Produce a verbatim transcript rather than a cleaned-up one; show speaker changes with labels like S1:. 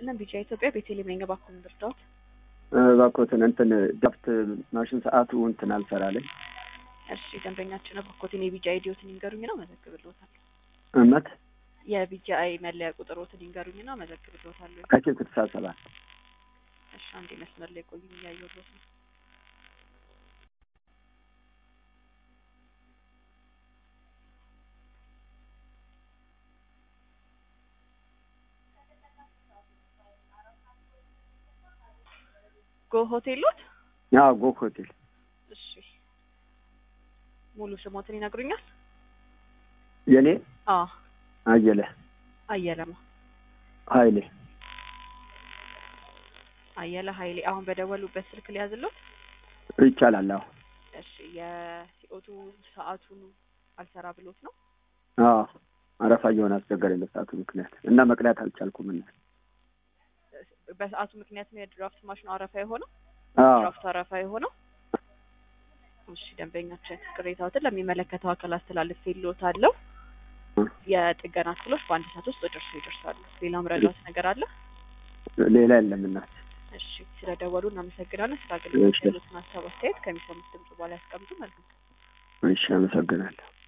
S1: ይስጥልን ቢጫ ኢትዮጵያ ቤተልሔም ነኝ ባኩን ብርታት
S2: ባኮትን እንትን ዳፍት ማሽን ሰዓቱ እንትን አልሰራለኝ
S1: እሺ ደንበኛችን ባኮትን የቢጫ አይዲዮትን ይንገሩኝና መዘግብልዎታል
S2: እመት
S1: የቢጫ አይ መለያ ቁጥሮትን ይንገሩኝና መዘግብልዎታል
S2: ካቼ ስልሳ ሰባት
S1: እሺ አንዴ መስመር ላይ ቆዩ ያየሁት ነው ጎ ሆቴሎት
S2: ያው ጎ ሆቴል
S1: እሺ ሙሉ ስሞትን ይነግሩኛል
S2: የኔ
S1: አ
S2: አየለ
S1: አየለማ
S2: ኃይሌ
S1: አየለ ኃይሌ አሁን በደወሉበት ስልክ ሊያዝልዎት
S2: ይቻላል አዎ
S1: እሺ የሲኦቱ ሰዓቱን አልሰራ ብሎት ነው
S2: አዎ አረፋ የሆነ አስቸጋሪ ለሰዓቱ ምክንያት እና መቅዳት አልቻልኩም እና
S1: በሰዓቱ ምክንያት ነው የድራፍት ማሽኑ አረፋ የሆነው
S2: አዎ
S1: ድራፍት አረፋ የሆነው እሺ ደንበኛችን ቅሬታዎትን ለሚመለከተው አካል አስተላልፌልዎታለሁ የጥገና ክፍሎች በአንድ ሰዓት ውስጥ ደርሶ ይደርሳሉ ሌላ ምረዳት ነገር አለ
S2: ሌላ የለም እናት
S1: እሺ ስለደወሉ እናመሰግናለን ስለ አገልግሎት ያሉትን ሀሳብ አስተያየት ከሚሰሙት ድምጽ በኋላ ያስቀምጡ መልካም
S2: እሺ አመሰግናለሁ